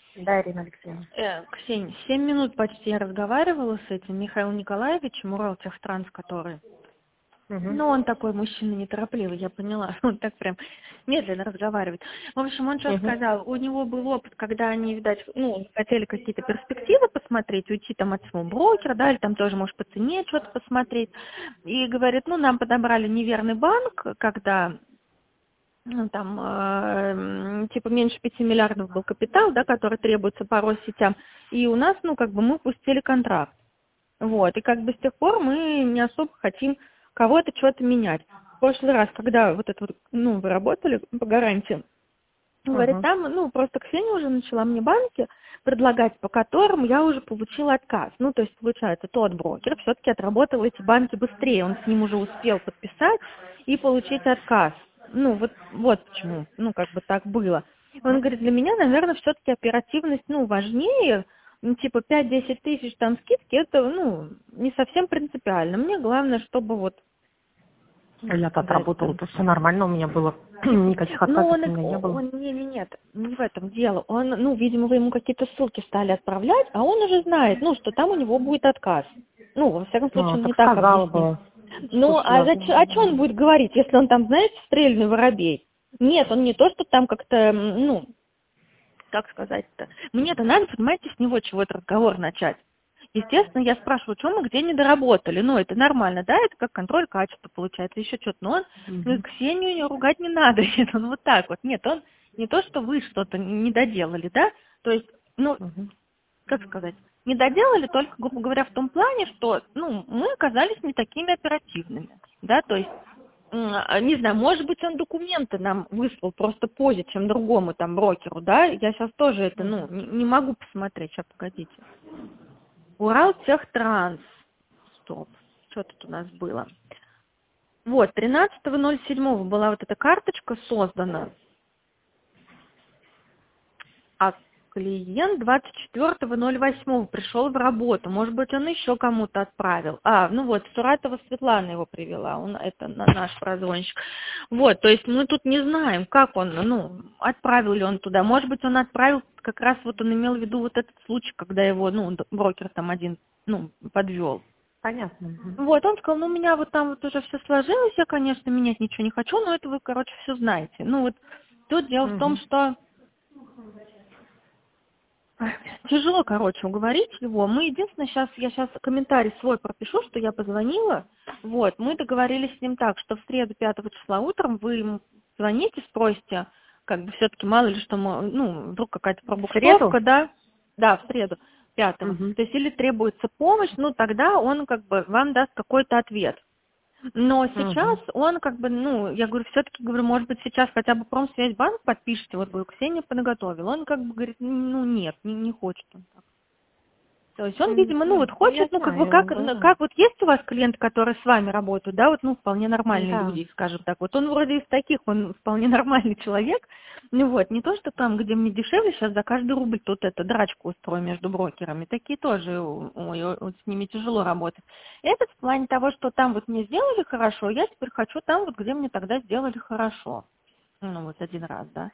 Да, Ирина Алексеевна. Ксения, 7 минут почти я разговаривала с этим Михаилом Николаевичем, Уралтехтранс, который. Угу. Ну, он такой мужчина неторопливый, я поняла. Он так прям медленно разговаривает. В общем, он что Угу. сказал? У него был опыт, когда они, видать, ну, хотели какие-то перспективы посмотреть, уйти там от своего брокера, да, или там тоже, может, по цене что-то посмотреть. И говорит, ну, нам подобрали неверный банк, когда ну, там, типа, меньше 5 миллиардов был капитал, да, который требуется по Россетям, и у нас, ну, как бы мы пустили контракт. Вот, и как бы с тех пор мы не особо хотим кого-то что-то менять. В прошлый раз, когда вот это вот, ну, вы работали по гарантии, говорит, Угу. там, ну, просто Ксения уже начала мне банки предлагать, по которым я уже получила отказ. Ну, то есть, получается, тот брокер все-таки отработал эти банки быстрее, он с ним уже успел подписать и получить отказ. Ну, вот почему, ну, как бы так было. Он говорит, для меня, наверное, все-таки оперативность, ну, важнее, ну, типа 5-10 тысяч там скидки, это, ну, не совсем принципиально. Мне главное, чтобы вот, Я-то отработала, сказать-то, то все нормально у меня было. Никаких ну, отказов у меня не было. нет, не в этом дело. Он, ну, видимо, вы ему какие-то ссылки стали отправлять, а он уже знает, ну, что там у него будет отказ. Ну, во всяком случае, Ну, он не так так сказала объяснил. бы. Ну, Слушайте, о чем он будет говорить, если он там, знаете, стрельный воробей? Нет, он не то, что там как-то, ну, как сказать-то. Мне-то надо, понимаете, с него чего-то разговор начать. Естественно, я спрашиваю, что мы где не доработали. Ну, это нормально, да, это как контроль качества получается, еще что-то. Но он говорит, Мгм. Ксению ругать не надо. Нет, он вот так вот. Нет, он не то, что вы что-то не доделали, да, то есть, ну, Мгм. как сказать, не доделали только, грубо говоря, в том плане, что, ну, мы оказались не такими оперативными, да, то есть, не знаю, может быть, он документы нам выслал просто позже, чем другому там брокеру, да, я сейчас тоже это, ну, не могу посмотреть, сейчас, погодите. Уралтехтранс, стоп, что тут у нас было? Вот, 13.07 была вот эта карточка создана, а клиент 24.08 пришел в работу. Может быть, он еще кому-то отправил. Ну вот, Суратова Светлана его привела, это наш прозвонщик. Вот, то есть мы тут не знаем, как он, ну, отправил ли он туда. Может быть, он отправил, как раз вот он имел в виду вот этот случай, когда его, ну, брокер там один, ну, подвел. Понятно. Мгм. Вот, он сказал, ну, у меня вот там вот уже все сложилось, я, конечно, менять ничего не хочу, но это вы, короче, все знаете. Ну, вот тут дело в том, Мгм. что тяжело, короче, уговорить его. Мы единственное, я сейчас комментарий свой пропишу, что я позвонила. Вот, мы договорились с ним так, что в среду 5 числа утром вы ему звоните, спросите, как бы все-таки мало ли что, ну, вдруг какая-то В среду? пробуксовка, да? Да, в среду 5. Мгм. То есть или требуется помощь, ну, тогда он как бы вам даст какой-то ответ. Но сейчас Мгм. он как бы, ну, я говорю, все-таки, говорю, может быть, сейчас хотя бы Промсвязьбанк подпишите, вот, говорю, Ксения подготовила. Он как бы говорит, ну, нет, не хочет он так. То есть он, видимо, ну, вот Я хочет, ну, как бы, знаю, как да. вот есть у вас клиенты, которые с вами работают, да, вот, ну, вполне нормальные Да. люди, скажем так. Вот он вроде из таких, он вполне нормальный человек. Ну, вот, не то, что там, где мне дешевле, сейчас за каждый рубль тут это драчку устрою между брокерами. Такие тоже, ой, с ними тяжело работать. Этот в плане того, что там вот мне сделали хорошо, я теперь хочу там вот, где мне тогда сделали хорошо. Ну, вот один раз, да.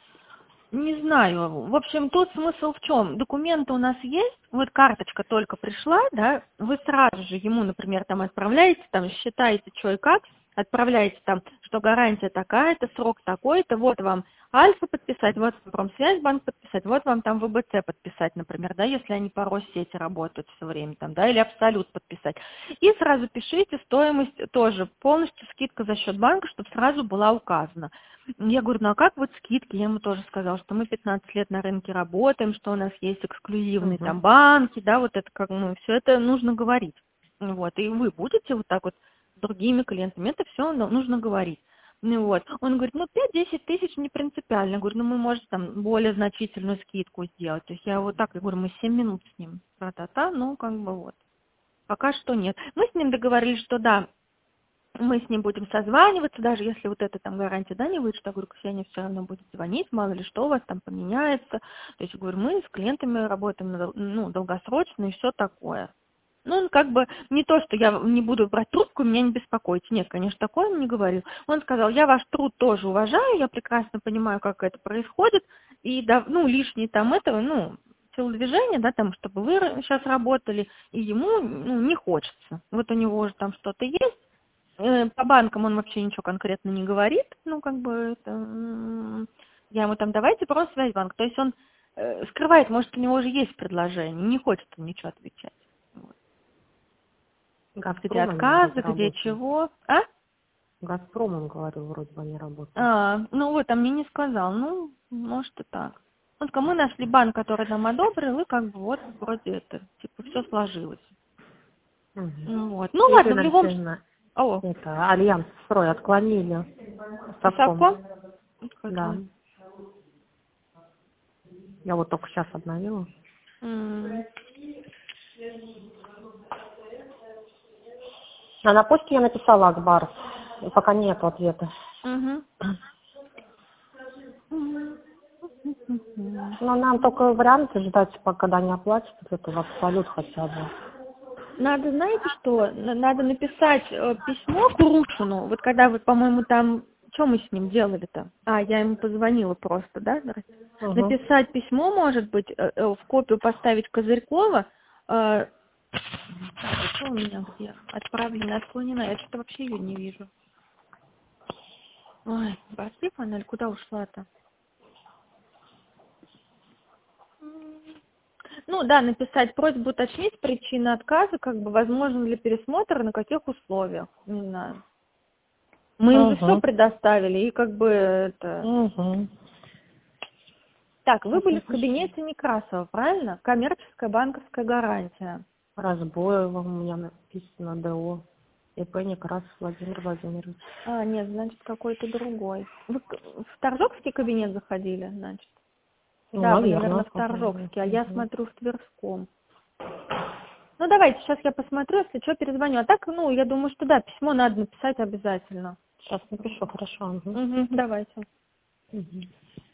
Не знаю. В общем, тут смысл в чем? Документы у нас есть, вот карточка только пришла, да, вы сразу же ему, например, там отправляете, там считаете, что и как, отправляете там, что гарантия такая-то, срок такой-то, вот вам Альфа подписать, вот вам Промсвязьбанк подписать, вот вам там ВБЦ подписать, например, да, если они по Россети работают все время там, да, или Абсолют подписать. И сразу пишите стоимость тоже, полностью скидка за счет банка, чтобы сразу была указана. Я говорю, ну а как вот скидки? Я ему тоже сказала, что мы 15 лет на рынке работаем, что у нас есть эксклюзивные Мгм. там банки, да, вот это как, ну, все это нужно говорить. Вот, и вы будете вот так вот с другими клиентами, это все нужно говорить. Ну вот, он говорит, ну 5-10 тысяч не принципиально. Я говорю, ну мы можем там более значительную скидку сделать. То есть я вот так, я говорю, мы 7 минут с ним, тра-та-та, ну как бы вот. Пока что нет. Мы с ним договорились, что да, мы с ним будем созваниваться, даже если вот эта там гарантия, да, не выйдет, я говорю, Ксения все равно будет звонить, мало ли что у вас там поменяется. То есть, я говорю, мы с клиентами работаем, ну, долгосрочно и все такое. Ну, он как бы не то, что я не буду брать трубку, меня не беспокойте. Нет, конечно, такое он не говорил. Он сказал, я ваш труд тоже уважаю, я прекрасно понимаю, как это происходит. и, да, ну, лишние там этого, ну, телодвижения, да, там, чтобы вы сейчас работали, и ему, ну, не хочется. Вот у него уже там что-то есть. По банкам он вообще ничего конкретно не говорит, ну, как бы, это, я ему там, давайте просто Связьбанк. То есть он скрывает, может, у него уже есть предложение, не хочет он ничего отвечать. Вот. Где «Газпром» они вроде отказы, где работают. чего. А? «Газпром», он говорил, вроде бы они работают. Ну вот, а мне не сказал. Ну, может и так. Вот мы нашли банк, который нам одобрил, и как бы вот вроде это, типа, все сложилось. Вот. Ну ладно, в Ирина любом... Алексеевна, О, это Альянс Строй отклонили. Совком? Да. Я вот только сейчас обновила. А на почте я написала Акбар. И пока нет ответа. Но нам только варианты ждать, пока когда не оплатят это в абсолют хотя бы. Надо, знаете что, надо написать письмо Курушину, вот когда вы, по-моему, там, что мы с ним делали-то? Я ему позвонила просто, да? Написать письмо, может быть, в копию поставить Козырькова, так, что у меня где? Отправлена, отклонена, я что-то вообще ее не вижу. Ой, прости, Панель, куда ушла-то? Ну да, написать просьбу уточнить причины отказа, как бы возможно ли пересмотр, на каких условиях, не знаю. Мы им же все предоставили, и как бы это... Так, вы были в кабинете Некрасова, правильно? Коммерческая банковская гарантия. Разбоева у меня написано ДО. ИП Некрасов Владимир Владимирович. Нет, значит, какой-то другой. Вы в Торжокский кабинет заходили, значит? Ну, Да, вы, наверное, наверное, в Торжокский, а я смотрю в Тверском. Ну, давайте, сейчас я посмотрю, если что, перезвоню. А так, ну, я думаю, что да, письмо надо написать обязательно. Сейчас напишу, хорошо. Давайте.